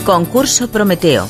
Concurso Prometeo.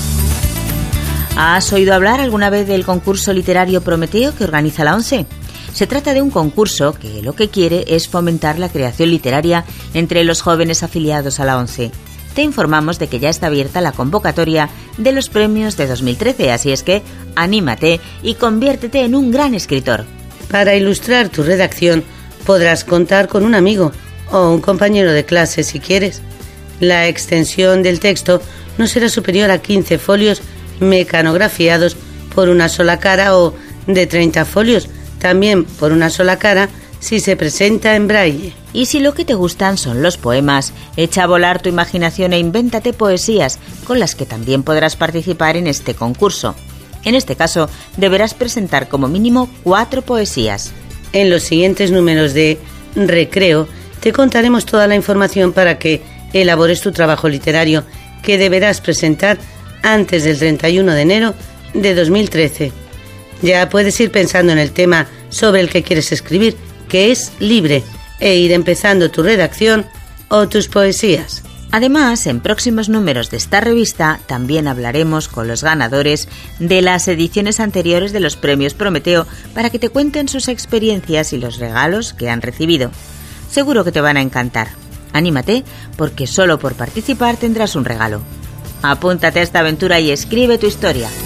¿Has oído hablar alguna vez del concurso literario Prometeo que organiza la ONCE? Se trata de un concurso que lo que quiere es fomentar la creación literaria entre los jóvenes afiliados a la ONCE. Te informamos de que ya está abierta la convocatoria de los premios de 2013, así es que anímate y conviértete en un gran escritor. Para ilustrar tu redacción podrás contar con un amigo o un compañero de clase si quieres. La extensión del texto no será superior a 15 folios mecanografiados por una sola cara o de 30 folios, también por una sola cara si se presenta en braille. Y si lo que te gustan son los poemas, echa a volar tu imaginación e invéntate poesías con las que también podrás participar en este concurso. En este caso, deberás presentar como mínimo 4 poesías. En los siguientes números de Recreo te contaremos toda la información para que elabores tu trabajo literario que deberás presentar antes del 31 de enero de 2013. Ya puedes ir pensando en el tema sobre el que quieres escribir, que es libre, e ir empezando tu redacción o tus poesías. Además, en próximos números de esta revista también hablaremos con los ganadores de las ediciones anteriores de los premios Prometeo para que te cuenten sus experiencias y los regalos que han recibido. Seguro que te van a encantar. Anímate, porque solo por participar tendrás un regalo. Apúntate a esta aventura y escribe tu historia.